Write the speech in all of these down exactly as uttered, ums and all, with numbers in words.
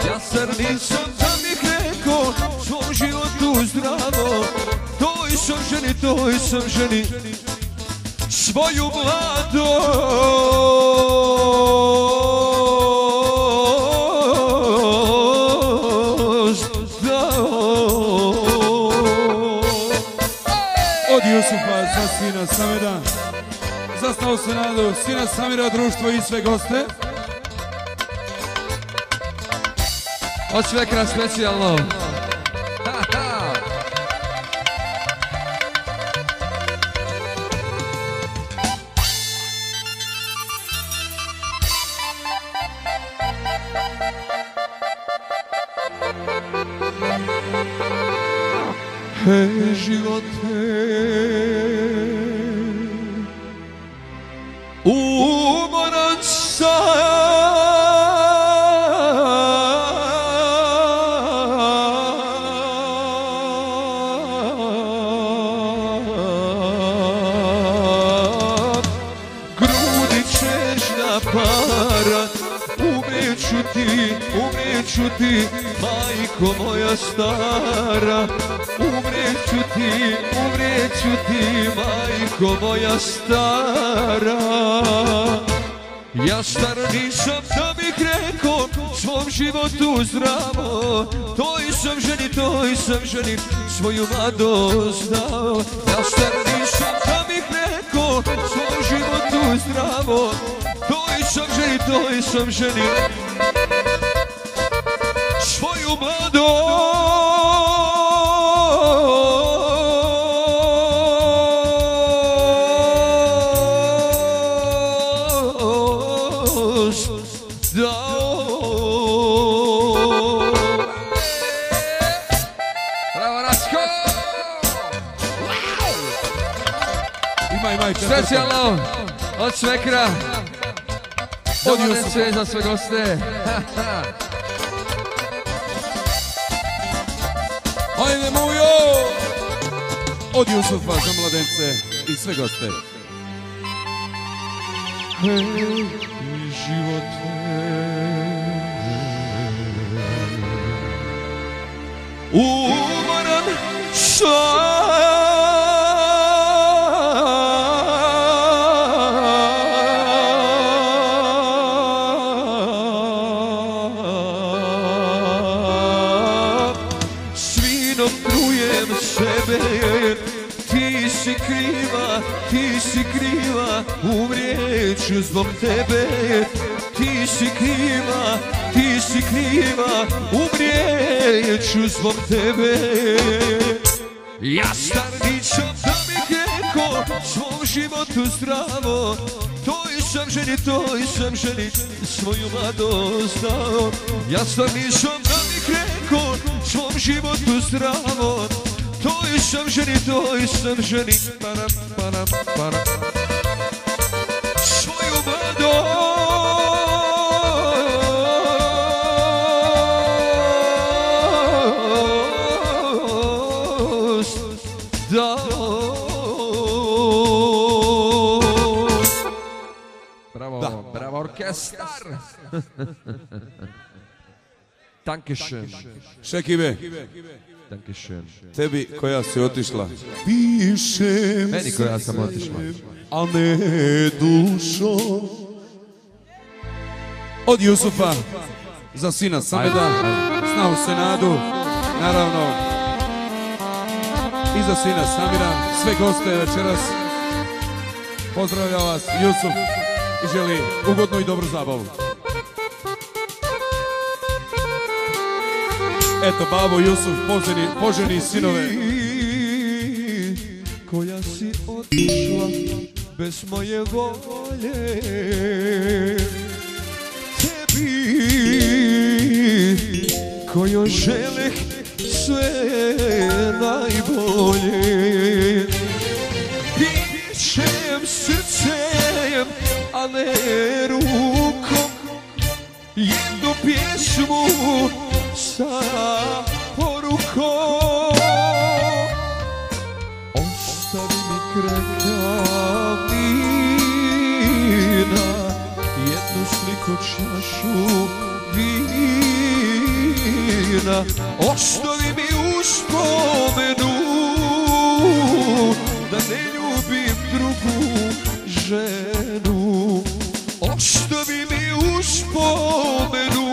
Ja zar nisam da bih rekao svom životu zdravo. Toj sam ženi, toj sam ženi svoju mladost dao. Od Jusufa za sina Samira, za Snavu Senadu, sina Samira, društvo i sve goste. Od svekra specijalno. Hej živote, umoran sam, grudi ćeš na para, umreću ti, umreću ti, majko moja stara. Umreću ti, umreću ti, majko moja stara. Ja star nisam da bih rekao svom životu zdravo. Toj sam ženi, toj sam ženi svoju mladost dao. Ja star nisam da bih rekao svom životu zdravo. Toj sam ženi, toj sam ženi svoju mladost. Specijalno od svekra, dobrodošli za sve goste. Ajde mujo! Od Jusufa za mladence i sve goste. Hej živote, umoran sam, ti si kriva, ti si kriva, umrijeću zbog tebe. Ti si kriva, ti si kriva, umrijeću zbog tebe. Ja star nisam da bih rekao svom životu zdravo. Toj sam ženi, toj sam ženi svoju mladost dao. Ja star nisam da bih rekao svom životu zdravo. Toj sam ženi, toj sam ženi para, para, para svoju mladost dao. Bravo, da. Bravo orkestar. Dankeschön. Šekibe, Dankeschön. tebi koja si otišla, pišem meni koja sam otišla, a ne dušo. Od Jusufa za sina Sameda, Snavu Senadu, naravno i za sina Samira, sve goste večeras. Pozdravlja vas Jusuf i želi ugodnu i dobru zabavu. Eto, babo Jusuf, poženi, poženi sinove. Koja si otišla bez moje volje, tebi koju želeh sve najbolje. Pišem srcem, a ne rukom, jednu pjesmu sa porukom. Ostavi mi kraj kamina jednu sliku, čašu vina. tajna, ostavi mi uspomenu da ne ljubim drugu ženu. Ostavi mi uspomenu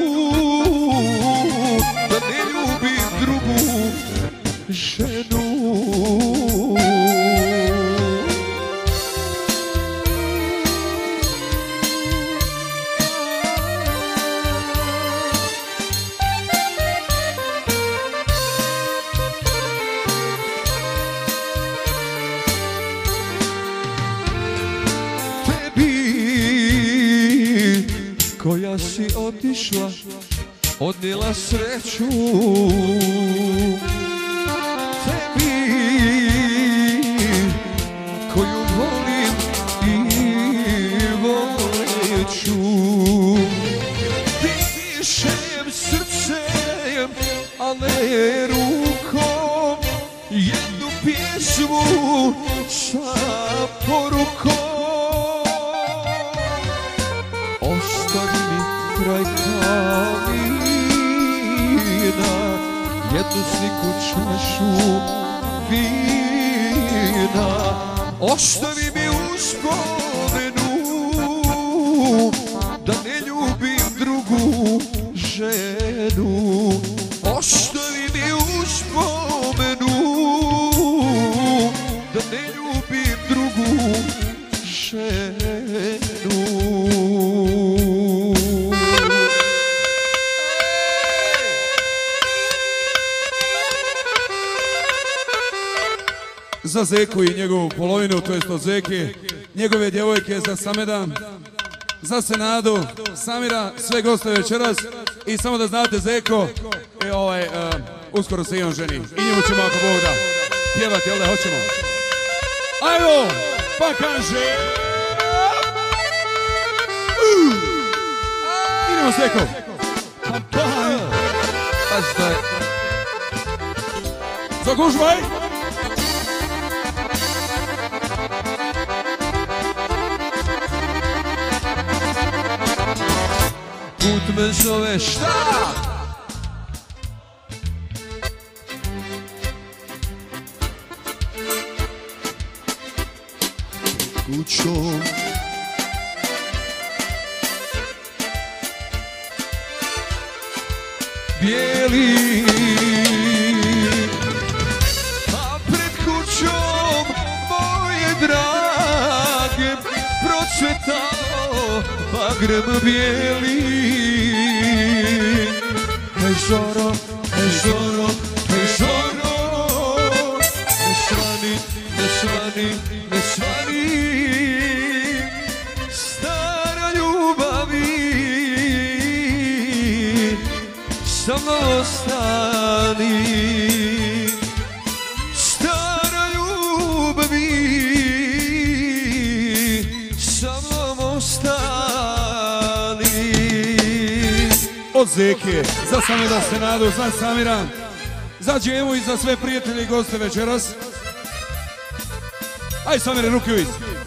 da ne ljubim drugu ženu. Koja si otišla, odnijela sreću. Tebi, koju volim i voleću. Pišem srcem, a ne rukom, jednu pjesmu sa porukom. Ostavi mi kraj kamina, jednu sliku čašu vina. Ostavi mi uspomenu da ne ljubim drugu ženu. Ostavi mi uspomenu da ne ljubim drugu ženu. Za Zeku i njegovu polovinu, to jest od Zeke, njegove djevojke, za Sameda, za Senadu, Samira, sve goste večeras. I samo da znate, Zeko, e, ovaj, uh, uskoro se i on ženi. I njemu ćemo, ako Bog da, pjevati, jel da hoćemo? Ajmo, pa kaže... Uh, idemo, Zeko. Pa, pa, pa staj. Zagužvaj. Put me zove šta? Kućom bijeli, a pred kućom moje drage procvetao bagrem bijeli. Hej zoro, hej zoro, hej zoro, ne svani, ne svani, ne svani, stara ljubavi, sa mnom ostani. Stara ljubavi, sa mnom ostani. Od Zeke, za Sameda, Senadu, za Samira, za Džemu i za sve prijatelje i goste večeras. Aj Samire, ruke u iz.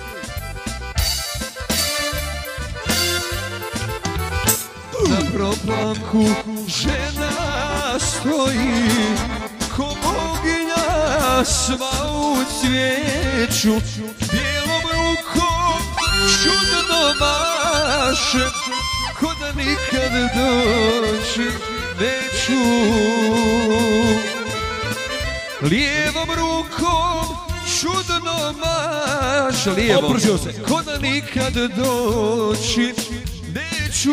Na proplanku žena stoji, ko boginja sva u cvijeću, bijelom rukom čudno maše, ko da nikad doći neću. Lijevom rukom čudno maše, lijevom, ko da nikad doći neću.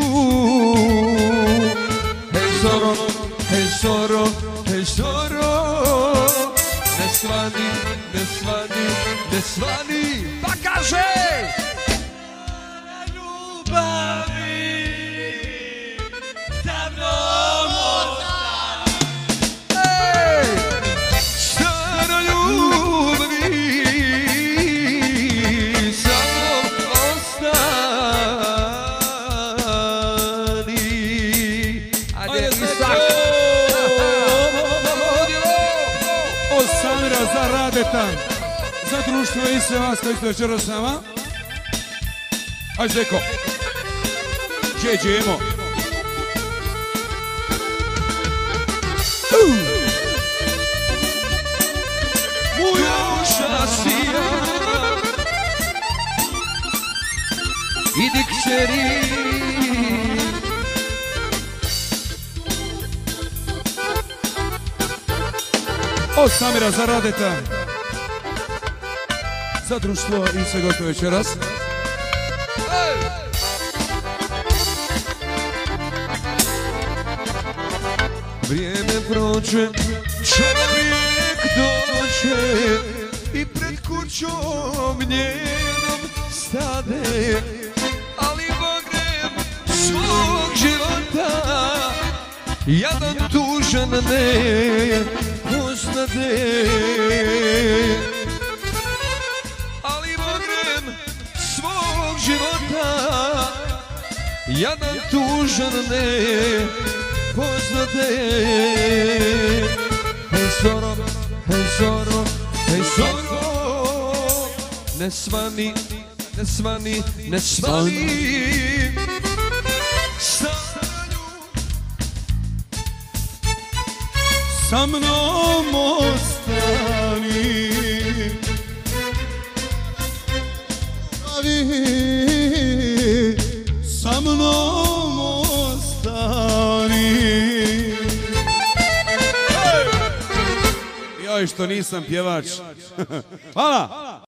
Hej zoro, hej zoro, hej zoro, ne svani, ne svani, ne svani, pa kaže! Ljubavi, davno ej, stara ljubavi, samo ostani. Ajde, Isak! Od Samira za Radeta, za društvo i sve vas koji ste večeras s nama. Aj Zeko, gdje Džemo? kćeri. Od Samira za Radeta, za društvo i sve goste večeras. Vrijeme prođe, čovjek dođe i pred kućom njenom stade, ali bagrem svog života jadan tužan ne poznade. Ali bagrem svog života jadan tužan ne poznade. Hej zoro, hej zoro, hej zoro, ne svani, ne svani, ne svani. Sa mnom ostani, sa mnom ostani. Joj što nisam pjevač. Hvala.